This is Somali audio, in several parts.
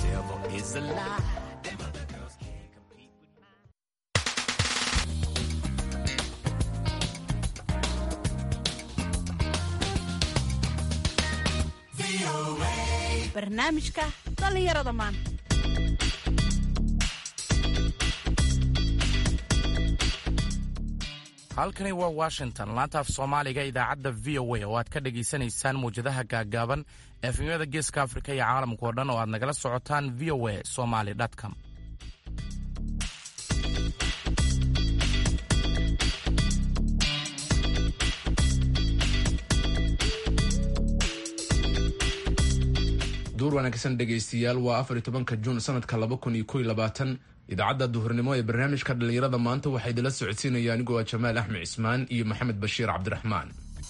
devil is a lie. Them other girls can't compete with mine. barnaamijka dhallinyarada maanta. halkani waa washington laanta af soomaaliga idaacadda v o a oo aad ka dhegaysanaysaan mawjadaha gaaggaaban efemyada geeska afrika iyo caalamka oo dhan oo aad nagala socotaan v o a somaly.com. duur wanaagsan dhegaystiyaal waa 14 juun sanadka 2021 idaacadda duhurnimo ee barnaamijka dhallinyarada maanta waxaa idila socodsiinaya anigoo ah Jamaal Axmed Cismaan iyo Maxamed Bashiir Cabdiraxmaan.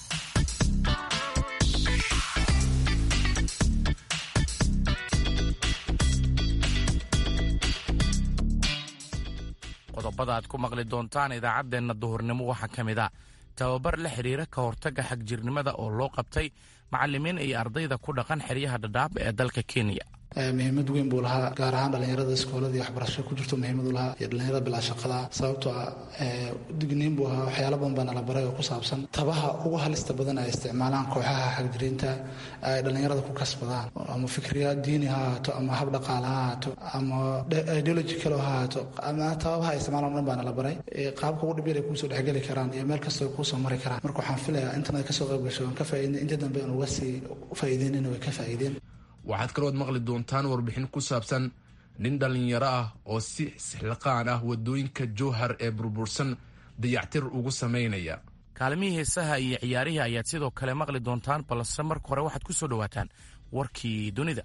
qodobada aad ku maqli doontaan idaacaddeenna duhurnimo waxaa ka mid ah tababar la xiriira ka hortagga xagjirnimada oo loo qabtay macallimiin iyo ardayda ku dhaqan xeryaha Dadaab ee dalka Kenya. muhiimad weyn buu lahaa gaar ahaan dhalinyarada iskoolada iyo waxbarasho ku jirto muhiimad u lahaa iyo dhalinyarada bilaa shaqada sababtoo ah digniin buu ahaa waxyaalo badan baa nala baray oo ku saabsan tabaha ugu halista badan ay isticmaalaan kooxaha xagjiriinta ay dhalinyarada ku kasbadaan ama fikriyaad diini ha ahaato ama hab dhaqaale ha ahaato ama ideological ha ahaato ama tabaha ay isticmaalaan dhan baa nala baray qaabka ugu dhibyar ay kuusoo dhexgeli karaan iyo meel kasta ay kuusoo mari karaan marka waxaan filayaa intan kasoo qayb gasho aan ka faa'iidin inta dambe aan uga sii faa'iideynin way ka faa'iideen. waxaad kalood maqli doontaan warbixin ku saabsan nin dhallinyaro ah oo si sixliqaan ah wadooyinka jowhar ee burbursan dayactir ugu samaynaya. kaalmihii heesaha iyo ciyaarihii ayaad sidoo kale maqli doontaan balse marka hore waxaad ku soo dhowaataan warkii dunida.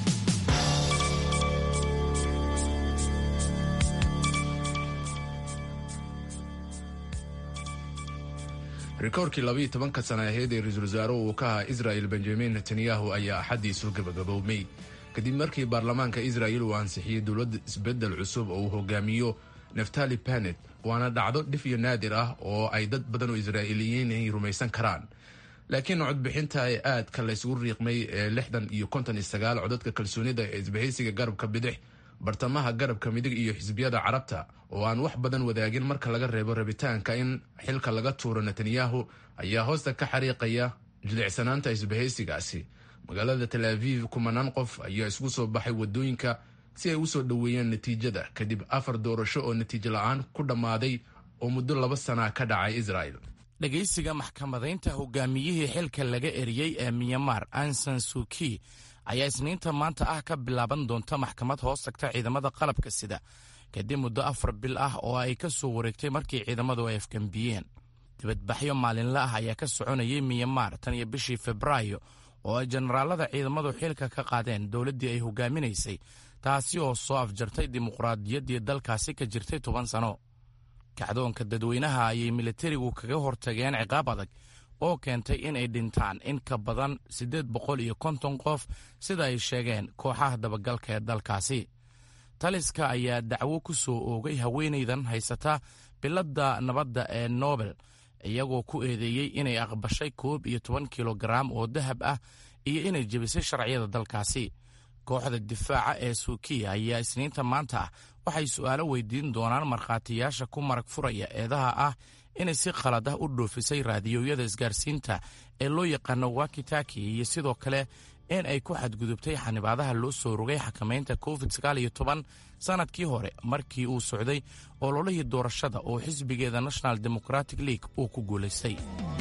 rikoorkii 12 sana ahayd ee ra-iisul wasaaruhu uu ka ahaa Israel Benjamin Netanyahu ayaa axadii soo gabagaboobmay kadib markii baarlamaanka Israel uu ansixiyay dowlad isbedel cusub oo uu hogaamiyo Naftali Bennett waana dhacdo dhif iyo naadir ah oo ay dad badan oo Israa'iiliyiin ay rumaysan karaan laakiin codbixinta ay aadka la isugu riiqmay ee 60 iyo 59 codadka kalsoonida ee isbahaysiga garabka bidix bartamaha garabka midig iyo xisbiyada carabta oo aan wax badan wadaagin marka laga reebo rabitaanka in xilka laga tuuro Netanyahu ayaa hoosta ka xariiqaya jilicsanaanta isbahaysigaasi. magaalada Tel Aviv kumanaan qof ayaa isku soo baxay wadooyinka si ay u soo dhaweeyaan natiijada kadib 4 doorasho oo natiijo la'aan ku dhammaaday oo muddo 2 sano ka dhacay Israel. dhagaysiga maxkamadaynta hogaamiyihii xilka laga eriyay ee Myanmar Aung San Suu Kyi ayaa isniinta maanta ah ka bilaaban doonta maxkamad hoos tagta ciidamada qalabka sida kadib muddo 4 bil ah oo ay ka soo wareegtay markii ciidamadu ay afgambiyeen. dibadbaxyo maalinle ah ayaa ka soconayay Myanmar tan iyo bishii Febraayo oo ay generaalada ciidamadu xilka ka qaadeen dowladdii ay hogaaminaysay taasi oo soo afjartay dimuqraadiyaddii dalkaasi ka jirtay 10 sano. kacdoonka dadweynaha ayay militarigu kaga hortageen ciqaab adag oo keentay in ay dhintaan in ka badan 850 qof sida ay sheegeen kooxaha dabagalka ee dalkaasi. taliska ayaa dacwo ku soo oogay haweenaydan haysata biladda nabadda ee Nobel iyagoo ku eedeeyey inay aqbashay 12 kilogaram oo dahab ah iyo inay jebisay sharciyada dalkaasi. kooxda difaaca ee Suu Kyi ayaa isniinta maanta ah waxay su'aalo weydiin doonaan markhaatiyaasha ku marag furaya eedaha ah inay si qalad ah u dhoofisay raadiyoyada isgaarsiinta ee loo yaqaano walkie-talkie iyo sidoo kale in ay ku xadgudubtay xanibaadaha loo soo rogay xakamaynta COVID-19 sanadkii hore markii uu socday ololihii doorashada oo xisbigeeda National Democratic League uu ku guulaystay.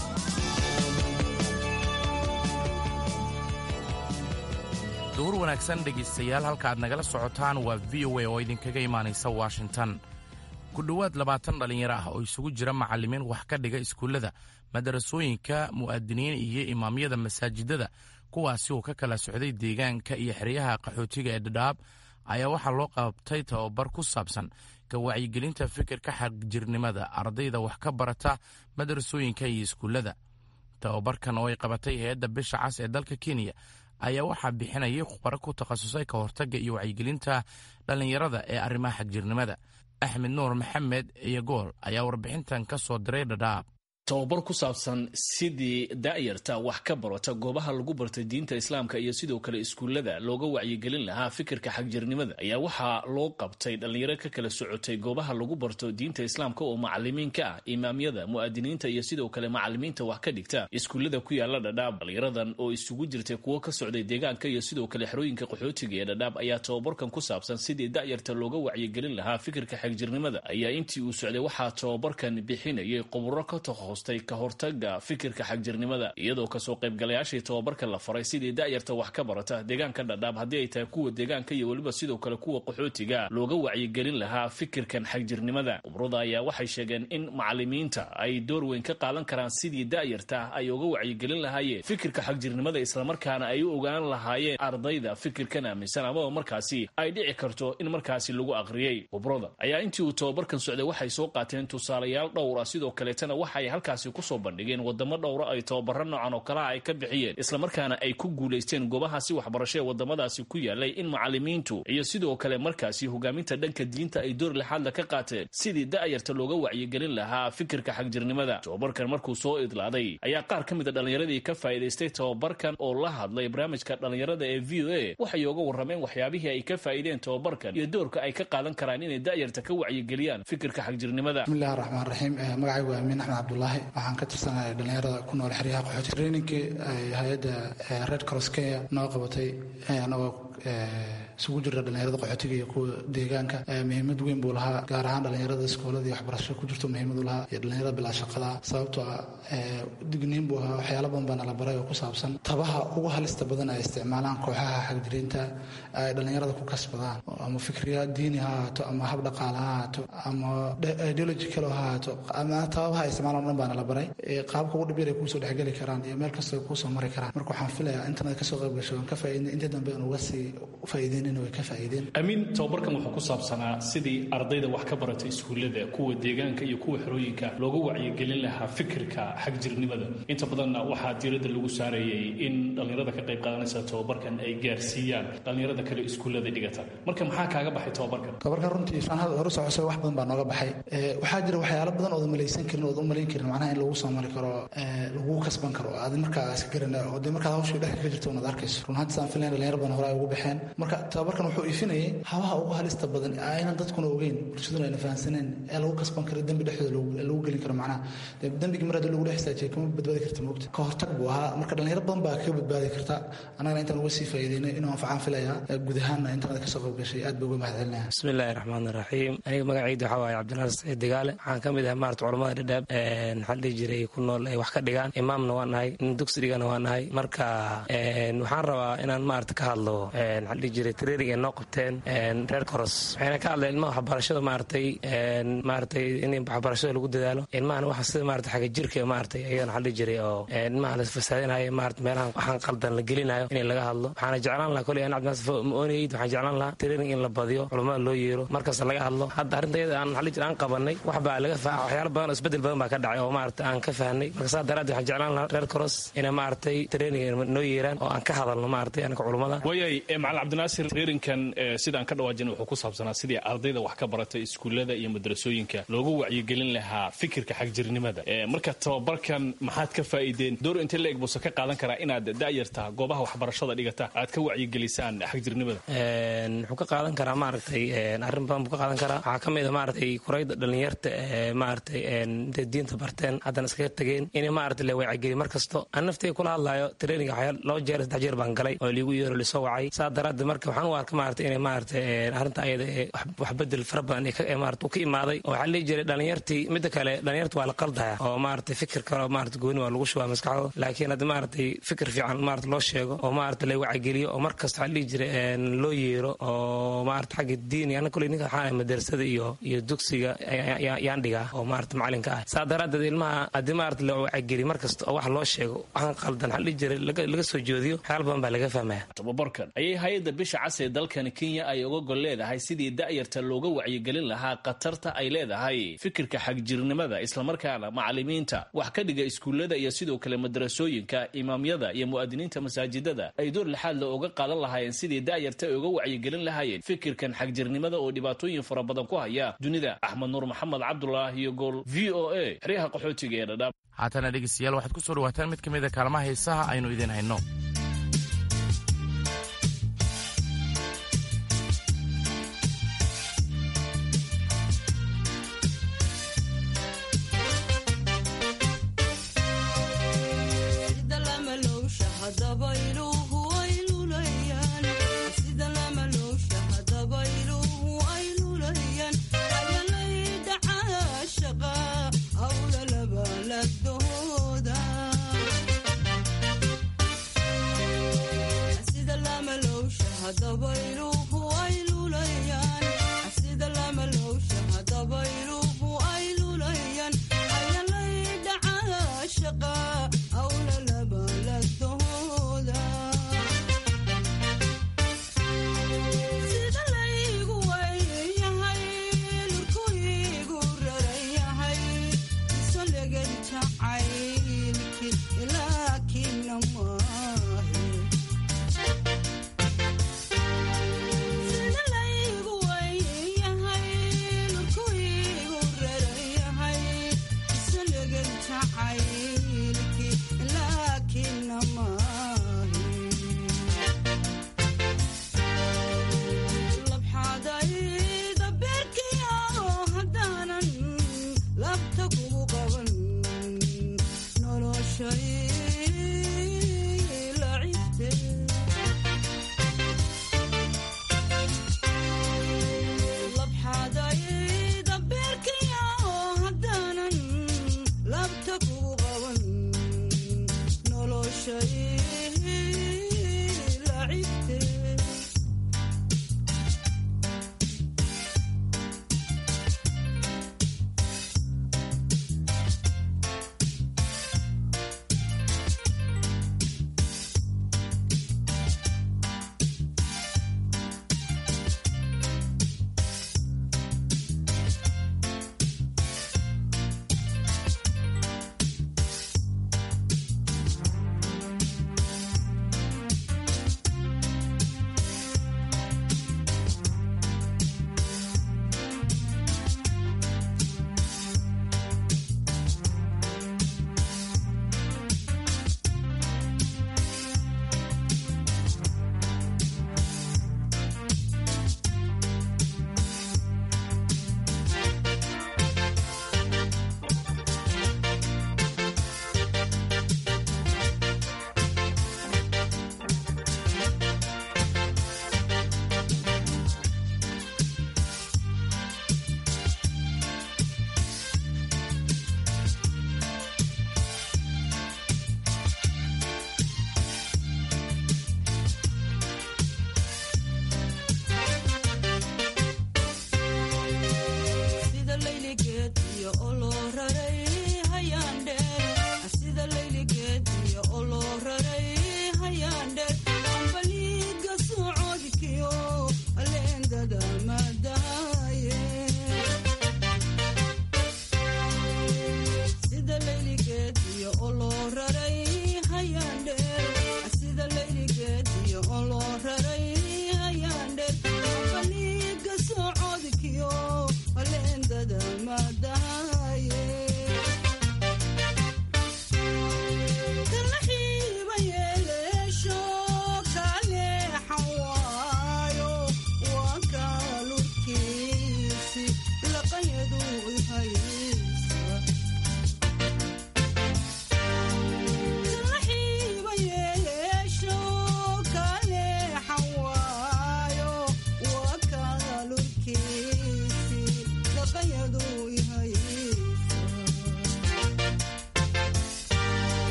duhur wanaagsan dhegaystayaal halka aad nagala socotaan waa v o a oo idinkaga imaanaysa Washington. ku dhowaad 20 dhalinyaro ah oo isugu jira macallimiin wax ka dhiga iskuullada madarasooyinka mu'adiniin iyo imaamyada masaajidada kuwaasi oo ka kala socday deegaanka iyo xeryaha qaxootiga ee Dadaab ayaa waxaa loo qabtay tababar ku saabsan ka wacyigelinta fikirka xagjirnimada ardayda wax ka barata madarasooyinka iyo iskuullada. tababarkan oo ay qabatay hay'adda Bisha Cas ee dalka Kenya ayaa waxaa bixinayay khubaro ku takhasusay ka hortagga iyo wacyigelinta dhalinyarada ee arrimaha xagjirnimada. Axmed Nuur Maxamed iyo Gool ayaa warbixintan ka soo diray Dadaab. tababar ku saabsan sidii daayarta wax ka barata goobaha lagu barta diinta islaamka iyo sidoo kale iskuullada looga wacyigelin lahaa fikirka xagjirnimada ayaa waxaa loo qabtay dhallinyaro ka kala socotay goobaha lagu barto diinta islaamka oo macalimiinka ah imaamyada mu'adiniinta iyo sidoo kale macalimiinta wax ka dhigta iskuullada ku yaala dhadhaab. dhallinyaradan oo isugu jirtay kuwo ka socday deegaanka iyo sidoo kale xerooyinka qaxootiga ee dhadhaab ayaa tababarkan ku saabsan sidii daayarta looga wacyigelin lahaa fikirka xagjirnimada ayaa intii uu socday waxaa tababarkan bixinayay khuburo ka takhasustay ka hortaga fikirka xagjirnimada, iyadoo kasoo qaybgalayaashii tababarka la faray sidii daayarta wax ka barata deegaanka dhadhaab haddii ay tahay kuwa deegaanka iyo weliba sidoo kale kuwa qaxootiga looga wacyigelin lahaa fikirkan xagjirnimada. khubrada ayaa waxay sheegeen in macalimiinta ay door weyn ka qaadan karaan sidii daayarta ay uga wacyigelin lahaayeen fikirka xagjirnimada, islamarkaana ay u ogaan lahaayeen ardayda fikirkan aaminsan amaba markaasi ay dhici karto in markaasi lagu aqriyey. khubrada ayaa intii uu tababarkan socday waxay soo qaateen tusaalayaal dhowr ah, sidoo kaleetana waxay halkaasi kusoo bandhigeen wadamo dhowra ay tababaro noocan oo kalaha ay ka bixiyeen, islamarkaana ay ku guulaysteen goobahaasi waxbarasho ee wadamadaasi ku yaalay in macalimiintu iyo sidoo kale markaasi hogaaminta dhanka diinta ay door lixaadla ka qaateen sidii daayarta looga wacyigelin lahaa fikirka xagjirnimada. tababarkan markuu soo idlaaday ayaa qaar ka mid a dhallinyaradii ka faa'iidaystay tababarkan oo la hadlay barnaamijka dhallinyarada ee VOA waxay uga warrameen waxyaabihii ay ka faa'iideen tababarkan iyo doorka ay ka qaadan karaan inay daayarta ka wacyigeliyaan fikirka xagjirnimada. bismillahi raxmaan raxiim. magacaygu waa amiin axmed cabdulaahi, waxaan ka tirsanahay dhallinyarada ku nool xeryaha qaxooti. trainingkii ay hay-adda Red Cross Kenya noo qabatay anagoo isugu jira dhallinyarada qaxootiga iyo kuwa deegaanka muhiimad weyn buu lahaa, gaar ahaan dhallinyarada iskooladii waxbarasho ku jirto muhiimad u lahaa iyo dhallinyarada bilaa shaqada. sababtoo ah digniin buu ahaa, waxyaala badan baa nala baray oo ku saabsan tabaha ugu halista badan ay isticmaalaan kooxaha xagjiriinta ay dhallinyarada ku kasbadaan, ama fikriya diini ha ahaato ama hab dhaqaale ha ahaato ama ideological ha ahaato, ama tababaha ay isticmaalaan o dhan baa nala baray qaabka ugu dhib yar ay kuusoo dhexgeli karaan iyo meel kasta ay kuusoo mari karaan. marka waxaan filayaa intan ay kasoo qayb gasho aan ka faa'iidin inta dambe aan uga sii faa'iideen inay ka faa'iideen. amiin, tababarkan wuxuu ku saabsanaa sidii ardayda wax ka barata iskuullada kuwa deegaanka iyo kuwa xerooyinka looga wacyigelin lahaa fikirka xagjirnimada. inta badanna waxaa diiradda lagu saarayay in dhallinyarada ka qayb qaadanaysa tababarkan ay gaarsiiyaan dhallinyarada kale iskuullada dhigata. marka maxaa kaaga baxay tababarkan runtii isaan hore socosay wax badan baa nooga baxay. waxaa jira waxyaalo badan ood malaysan karin ood u malayn karin macnaha in lagu soo mari karo, lagu kasban karo aad markaa iska garan oo dee markaad hawshii dhexda ka jirto unaad arkayso. run ahaantii saan filayn dhallinyaro badan hore ay ugu baxeen. marka tababarkan wuxuu ifinayay habaha ugu halista badan aynan dadkuna ogeyn, bulshaduna ayna fahansaneen ee lagu kasban karo dembi dhexdooda lagu gelin karo. macnaha dembigi mar haddii lagu dhex istaajiyo kama badbaadi karta moogta. ka hortag buu ahaa. marka dhallinyaro badan baa kaga badbaadi karta. annagana intaan uga sii faa'iideynay inuu anfacaan filayaa. guud ahaanna intaanad kasoo qayb gashay aad baa uga mahadcelinaya. bismillahi raxmaani raxiim. aniga magacayda waxaa waaye cabdinaas saciid degaale, waxaan ka mid ahay maarata culamada dhadhaab maxaa la dhihi jiray ku nool ay wax ka dhigaan, imaamna waan nahay, dugsi dhigana waan nahay. marka waxaan rabaa inaan maarata ka hadlo maxaa la dhihi jiray training ay noo qabteen Red Cross. waxayna ka hadleen ilmaha waxbarashada maaratay in waxbarashada lagu dadaalo, ilmahana waxa sida maarata xagga jirka maaratay ayagana waxaa la dhihi jiray oo ilmaha la fasaadinayo maarata meelahan waxaan qaldan la gelinayo in laga hadlo. waxaana jeclaan lahaa koley aan cabdinaas maoonayid waxaan jeclaan lahaa training in la badiyo, culamada loo yeero, markaas laga hadlo. hadda arrinta iyada aan maxaa la jiray aan qabanay waxbaa laga waxyaalo badan oo isbedel badan baa ka dhacay oo maarata aan ka fahnay. marka saa daraaddeed waxaan jeclaan lahaa Red Cross inay maaragtay training noo yeeraan oo aan ka hadalno maaragtay anaka culamada. waayay macalin cabdinaasir, traininkan sidaan ka dhawaajin wuxuu ku saabsanaa sidii ardayda wax ka barata iskuullada iyo madrasooyinka loogu wacyigelin lahaa fikirka xagjirnimada. marka tababarkan maxaad ka faa'iideen? door intee la eg buuse ka qaadan karaa inaad daayarta goobaha waxbarashada dhigata aad ka wacyigelisaan xagjirnimada? wuxuu ka qaadan karaa maaragtay arrin badan buu ka qaadan karaa. waxaa ka mid a maaragtay kurayda dhallinyarta maaragtay intay diinta barteen haddana iskaga tageen inay maaragtay la wacyigeliyo mar kasto. aan naftay kula hadlaayo training waxyaal 2 jeer 3 jeer baan galay oo liigu yeero lisoo wacay. saa daraaddeed marka waxaan u arka maaragtay inay maaragtay arrinta ayada wax bedel fara badan maaragtay ka imaaday. oo waxaa la dhihi jiray dhallinyartii midda kale dhallinyarta waa la qaldaya oo maaragtay fikir kale oo maaragtay gooni waa lagu shubaa maskaxdooda. laakiin hadda maaragtay fikir fiican maaragtay loo sheego oo maaragtay la wacyigeliyo oo mar kasta waxaa la dhihi jiray loo yeero oo maaragtay xagga diini ana kuley ninka waxaa madrasada iyo dugsiga yaan dhigaa oo maaragtay macalinka ah. saa daraaddeed ilmaha haddii maaragtay la wacyigeliyo mar kasta oo wax loo sheego waxaan qaldan waxaa la dhihi jiray laga soo joodiyo waxyaal badan baa laga fahmaya. tababarkan ayay hay-adda bisha cas ee dalkan kenya ay uga gol leedahay sidii da'yarta looga wacyigelin lahaa khatarta ay leedahay fikirka xagjirnimada, islamarkaana macalimiinta wax ka dhiga iskuullada iyo sidoo kale madrasooyinka, imaamyada iyo mu'adiniinta masaajidada ay door lixaad la uga qaadan lahaayeen sidii da'yarta ay uga wacyigelin lahaayeen fikirkan xagjirnimada oo dhibaatooyin fara badan ku haya dunida. Axmed nuur maxamed cabdulaahi iyo gool v o a xeryaha qaxootiga ee dhadhaab. haatana dhegeystayaal waxaad ku soo dhawaataan mid ka mid a kaalmaha heesaha aynu idiin hayno.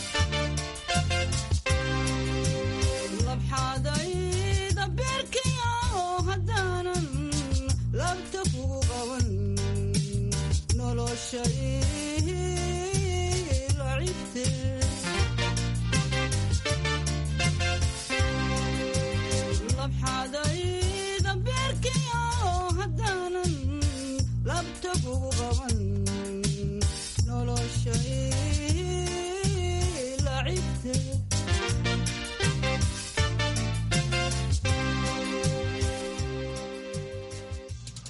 labxadayda beerkiyo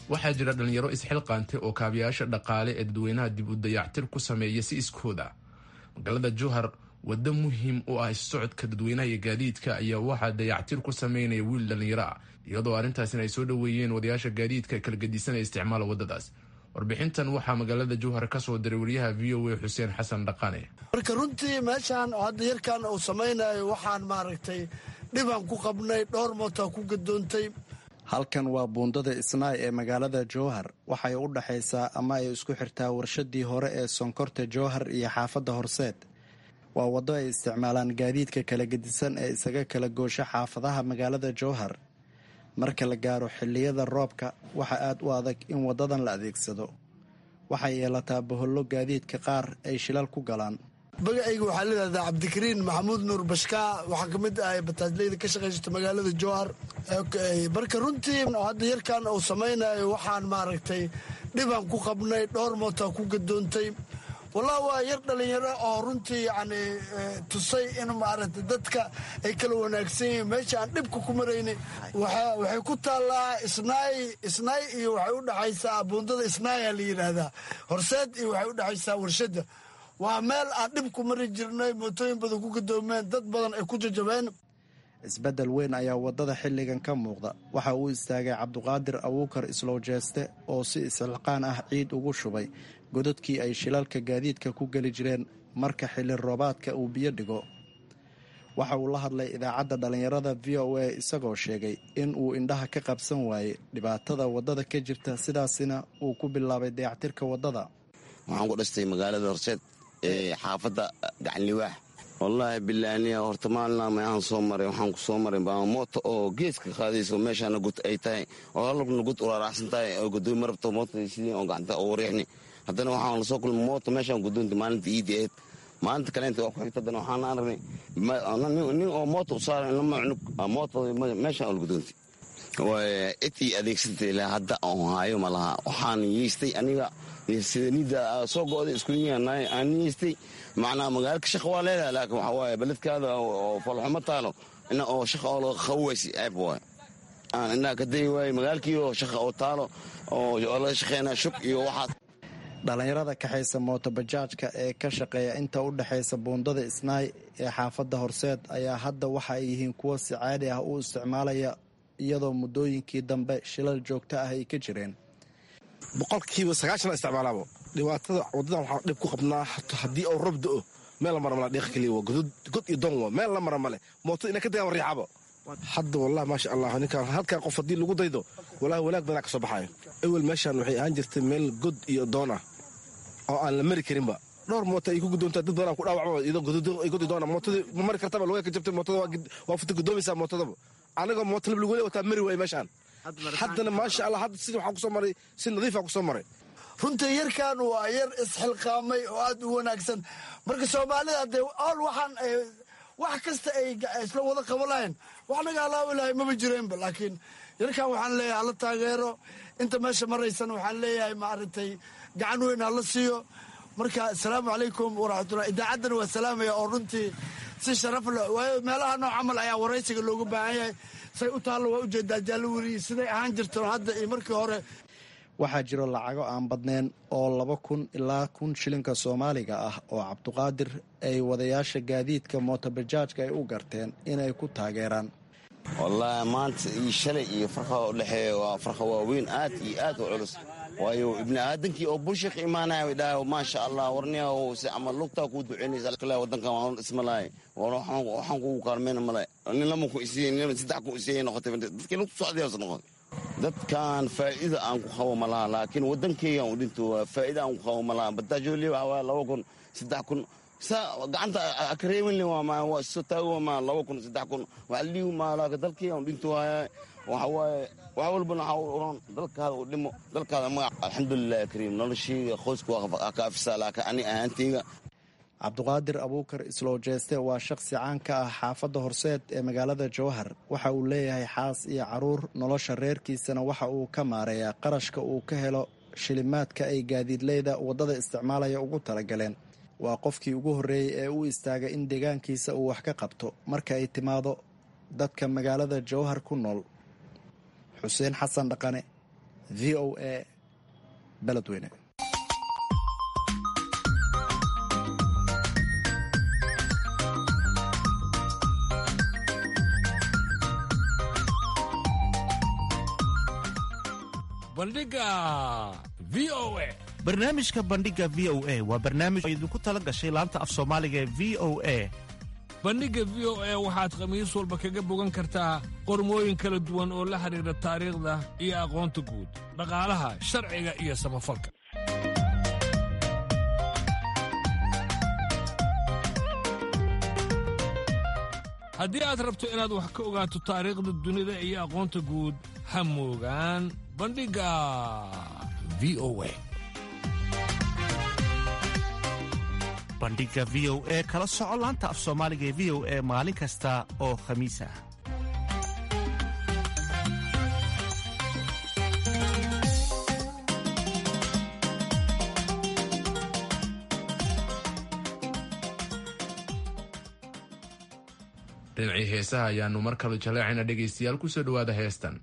waxaa jira dhallinyaro isxilqaantay oo kaabiyaasha dhaqaale ee dadweynaha dib u dayactir ku sameeya si iskooda. magaalada jowhar waddo muhiim u ah issocodka dadweynaha iyo gaadiidka ayaa waxaa dayactir ku sameynaya wiil dhallinyaro ah, iyadoo arrintaasina ay soo dhoweeyeen wadayaasha gaadiidka kala gedisan ee isticmaala waddadaas. warbixintan waxaa magaalada jowhar ka soo diray wariyaha v o a xuseen xasan dhaqane. marka runtii meeshaan hadda yarkan uu samaynayo waxaan maaragtay dhibaan ku qabnay, dhowr mootaa ku gadoontay. halkan waa buundada isnaay ee magaalada jowhar. waxay u dhaxaysaa ama ay isku xirtaa warshadii hore ee sonkorta jowhar iyo xaafadda horseed. waa waddo ay isticmaalaan gaadiidka kala gedisan ee isaga kala goosha xaafadaha magaalada jowhar. marka la gaaro xilliyada roobka waxaa aad u adag in waddadan la adeegsado. waxay yeelataa bohollo gaadiidka qaar ay shilal ku galaan. magacayga waxaa layidhahdaa cabdikariin maxamuud nuur bashkaa. waxaa ka mid ah bataajleyda ka shaqaysata magaalada jowhar. marka runtii hadda yarkan uu samaynayo waxaan maaragtay dhibaan ku qabnay, dhowr mootaa ku gadoontay. wallahi waa yar dhallinyaro oo runtii yacni tusay in maaragtay dadka ay kala wanaagsan yihiin. meesha aan dhibka ku maraynay waxay ku taallaa isnaay iyo waxay u dhaxaysaa buundada isnaaya la yidhaahdaa horseed iyo waxay u dhaxaysaa warshadda. waa meel aan dhib ku mari jirnay, mootooyin badan ku gadoomeen, dad badan ay ku jajabeen. isbeddel weyn ayaa waddada xilligan ka muuqda. waxa uu istaagay cabduqaadir abuukar islowjeeste oo si isxilqaan ah ciid ugu shubay godadkii ay shilalka gaadiidka ku geli jireen marka xilli roobaadka uu biyo dhigo. waxa uu la hadlay idaacadda dhallinyarada v o a isagoo sheegay in uu indhaha ka qabsan waayey dhibaatada waddada ka jirta, sidaasina uu ku bilaabay dayactirka waddada. waxaan ku dhastay magaalada horseed ee xaafadda gacanliwaax. wallaahi bilaaniya horta maalinaama aan soo maray, waxaan ku soo maray mooto oo geeska qaadayso meeshaana gud ay tahay oo halabna gud uraaraacsan tahay oo godoomi rabto mootada sidii oo gacanta oo riixni. haddana waxaan lasoo kulmay mooto meeshaan gudoonta maalinta iidi ahayd. maalinta kaleenta waa ku xigta haddana waxaan aragnay nin oo mooto u saaran lama cunug mootada meeshaan oo gudoonta itii adeegsantay ilaa hadda oon haayo ma laha. waxaan yeystay aniga sida nida soo go'day iskuaan yeystay. macnaa magaalka shaqa waa leedahay, laakiin waxaa waaye beledkaada oo falxumo taalo ina oo shaqa oo laga qawaysi ceeb waay. aan indhaha ka dayi waaye magaalkii oo shaqa oo taalo oo laga shaqeynaa shug iyo waxaas. dhallinyarada kaxaysa mootobajaajka ee ka shaqeeya inta u dhexaysa buundada isnaay ee xaafadda horseed ayaa hadda waxa ay yihiin kuwo si caadi ah u isticmaalaya, iyadoo muddooyinkii dambe shilal joogto ah ay ka jireen. boqolkiiba 90 isticmaalaabo dhibaatada wadadan waxaa dhib ku qabnaa. haddii oo roob da'o meel la mara mala dheeq keliya waa god iyo doon waa meel la mara male mooto ina ka dagaan riixabo. hadda wallahi maasha allah ninkaan halkan qof haddii lagu daydo wallahi wanaag badan ka soo baxayo. awel meeshaan waxay ahaan jirtay meel god iyo doon ah oo aan la mari karinba. dhowr mooto ay ku gudoontaa dad badan ku dhaawacmo iyadoo god iyo doon ah. mootadii ma mari kartaba, lugaa ka jabtay mootada waa futa gudoomaysaa mootadaba. anagoo mooto lab lagu wataa mari waay meeshaan. haddana maasha allah hadda sida waxaan ku soo maray si nadiifa ku soo maray. runtii yarkan waa yar isxilqaamay oo aad u wanaagsan. marka soomaalida dee ool waxaan wax kasta ay isla wada qabo lahayn wax naga alaawi lahay maba jireenba. laakiin yarkan waxaan leeyahay hala taageero, inta meesha maraysana waxaan leeyahay maaragtay gacan weyn hala siiyo. marka asalaamu calaykum waraxmatullah. idaacaddana waa salaamaya oo runtii si sharaf leh, waayo meelaha nooc camal ayaa waraysiga looga baahan yahay. say u taallo waa ujeedaa jaallo weriyi siday ahaan jirto hadda iyo markii hore. waxaa jiro lacago aan badnayn oo 2,000 ilaa 1,000 shilinka soomaaliga ah oo cabduqaadir ay wadayaasha gaadiidka mootobajaajka ay u garteen inay ku taageeraan. wallaahi maanta iyo shalay iyo farqa u dhexeeya waa farqa waaweyn aad iyo aad u culus. waayo ibni aadankii oo bulshaka imaanaya way dhahay maasha allah warniyahow si camal lugtaa kuu duceynaysa wadankan waan isma lahay waxaan kugu kaalmeyna male nin lama ku isiiye nin 3 ku isiiye noqotay dadkii lugtu socdaysa noqotay. dadkan faa'iida aan ku qabo ma laha, laakiin wadankaygan u dhinto faa'iida aan ku qabo ma laha. bataajoli waxaa waa 2,000 3,000 saa gacanta akareemin waa soo taago ma 2,000 3,000 waa liiw ma laaka dalkaygan u dhinto waxa waaye wax walbana waxaa u oran dalkaada u dhimo dalkaada magac. alxamdulilah kariim noloshayga qoysku waa ka afisaa, laakiin ani ahaantayga. cabduqaadir abuukar islowjeeste waa shaqsi caan ka ah xaafadda horseed ee magaalada jowhar. waxa uu leeyahay xaas iyo caruur. nolosha reerkiisana waxa uu ka maareeyaa qarashka uu ka helo shilimaadka ay gaadiidleyda waddada isticmaalaya ugu talagaleen. waa qofkii ugu horreeyey ee u istaagay in deegaankiisa uu wax ka qabto marka ay timaado dadka magaalada jowhar ku nool. xuseen xasan dhaqane v o a beledweyne. barnaamijka bandhiga v o a waa barnaamij oo idinku tala gashay laanta af soomaaliga ee v o a. bandhigga v o a waxaad khamiis walba kaga bogan kartaa qormooyin kala duwan oo la xidhiidha taariikhda iyo aqoonta guud, dhaqaalaha, sharciga iyo samafalka. haddii aad rabto inaad wax ka ogaato taariikhda dunida iyo aqoonta guud, ha moogaan bandhigga v o a. bandhiga v o a kala soco laanta af soomaaliga ee v o a maalin kasta oo khamiis ah. dhinacii heesaha ayaanu mar kale jaleecayna dhegaystayaal ku soo dhowaada heestan.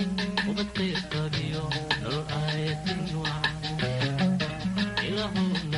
Ilahum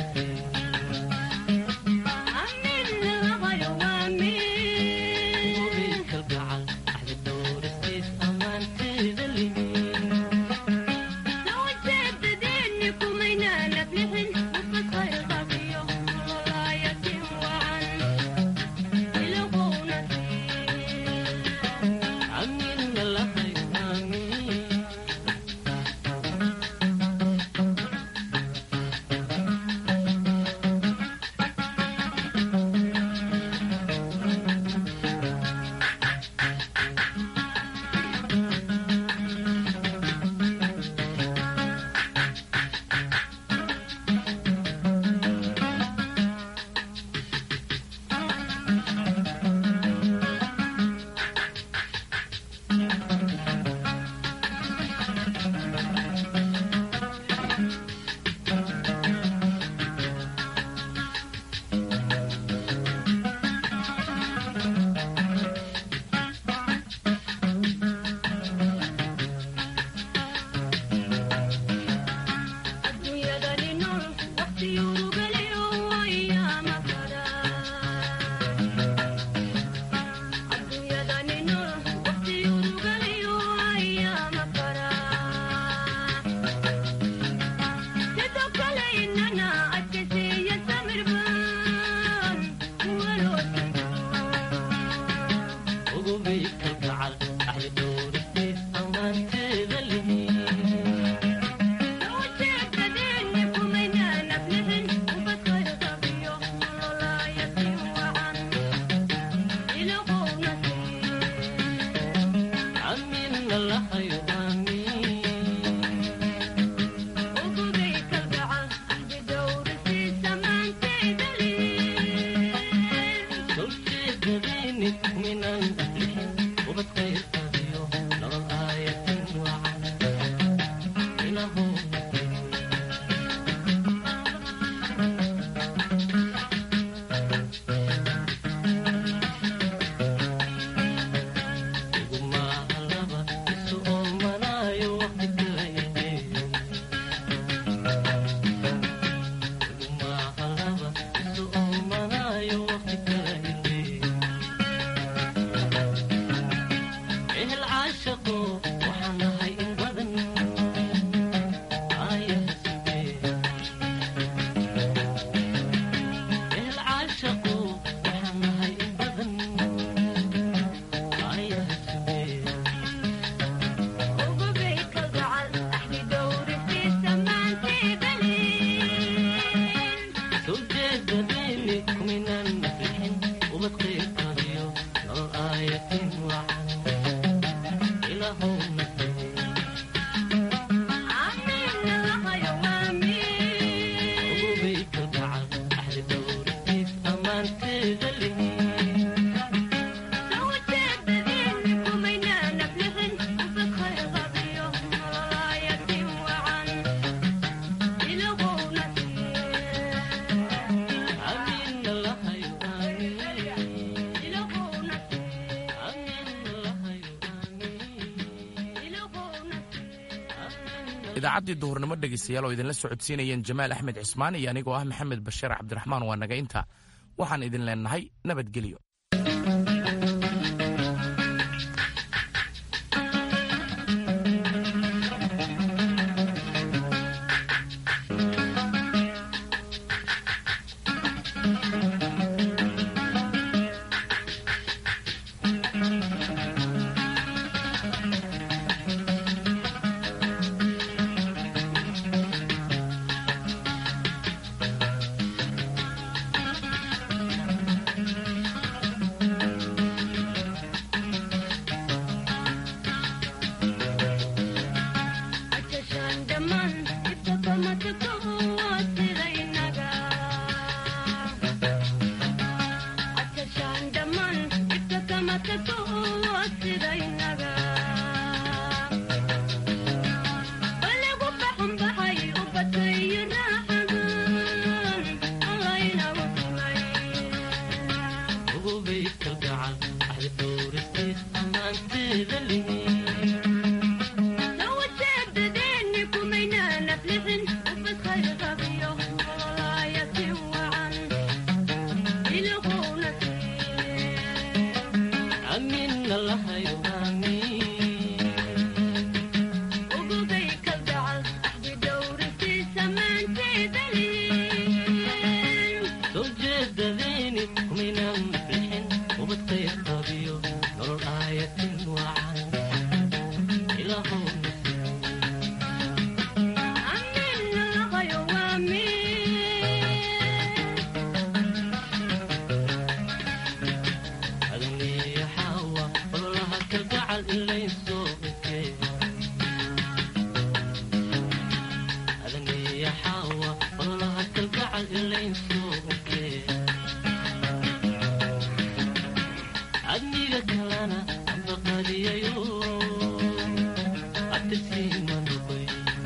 idaacaddii duhurnimo dhegaystayaal oo idinla socodsiinayeen jamaal axmed cismaan iyo anigoo ah maxamed bashiir cabdiraxmaan waa naga inta waxaan idin leenahay nabadgelyo.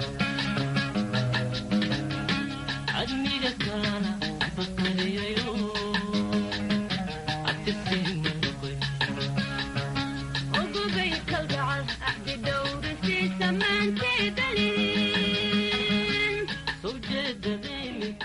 adniga kalana baqaliyayo